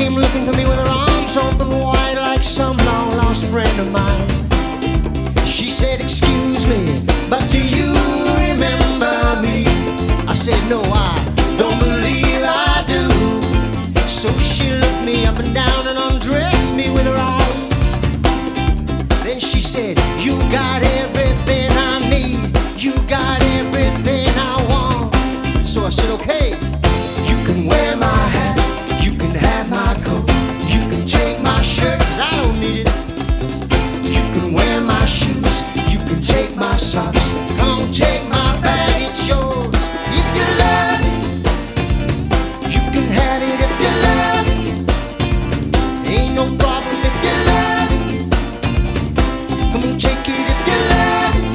came looking for me with her arms open wide like some long-lost friend of mine. She said, excuse me, but do you remember me? I said, no, I don't believe I do. So she looked me up and down and undressed me with her eyes. Then she said, you got everything I need, you got everything I want. So I said, okay, you can wear my hat, you can have my coat, you can take my shirt, 'cause I don't need it. You can wear my shoes, you can take my socks. Come on, take my bag, it's yours. If you love it, you can have it. If you love it, ain't no problem. If you love it, come on, take it. If you love it.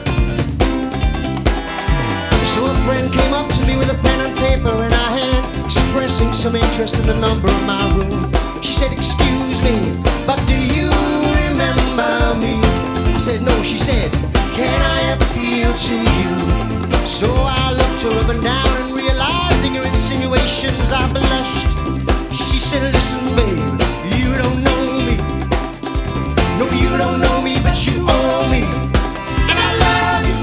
So a friend came up to me with a pen and paper in her hand, expressing some interest in the number of my room. She said, excuse me, but do you remember me? I said, no. She said, can I appeal to you? So I looked her up and down, and realizing her insinuations, I blushed. She said, listen, babe, you don't know me. No, you don't know me, but you owe me. And I love you.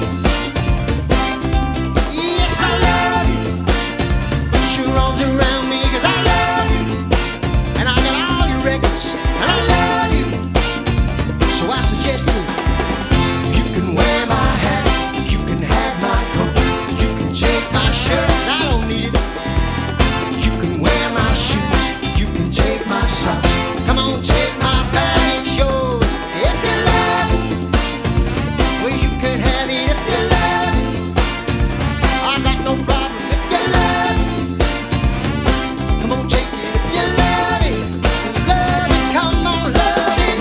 Yes, I love you. Put your arms around me, 'cause I love you. And I got all your records, and I love you. So I suggested, you can wear my hat, you can have my coat, you can take my shirt, 'cause I don't need it. You can wear my shoes, you can take my socks. Come on, take my bag, it's yours. If you love it, well, you can have it. If you love it, I got no problem. If you love it, come on, take it. If you love it, come on, love it.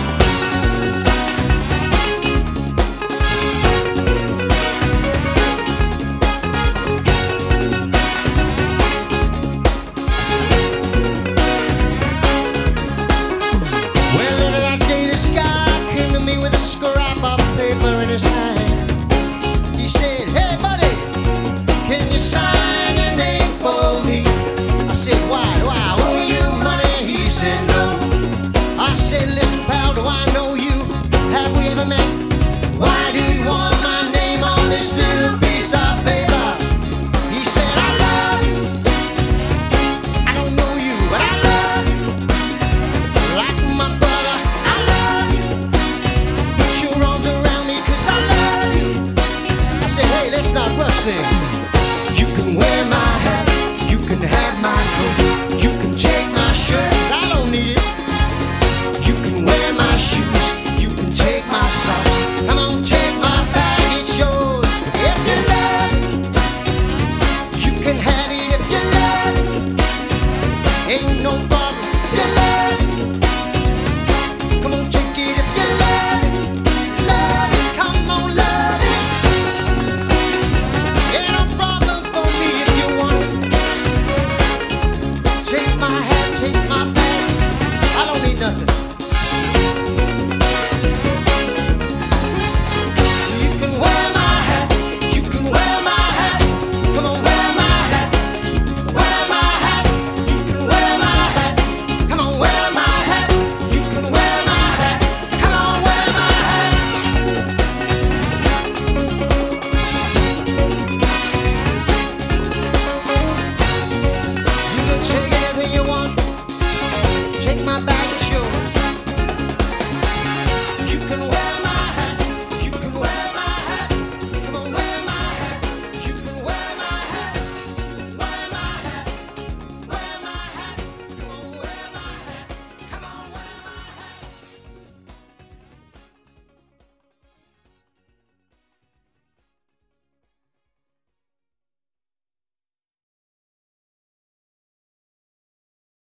Well, later that day, this guy came to me with a scrap of paper in his hand. He said, hey, buddy, can you sign your name for me? I said, why? Do I owe you money? He said, no. I said, listen, pal, do I know you? Have we ever met? Why do you want my name on this little piece of paper? He said, I love you. I don't know you, but I love you. Like my brother, I love you. Put your arms around me, 'cause I love you. I said, hey, let's not rush things. You can wear my hat, you can have my coat, you can take my shirt, 'cause I don't need it. You can wear my shoes, you can take my socks. Come on, take my bag, it's yours. If you love it, you can have it. If you love it, ain't no problem. If you love it,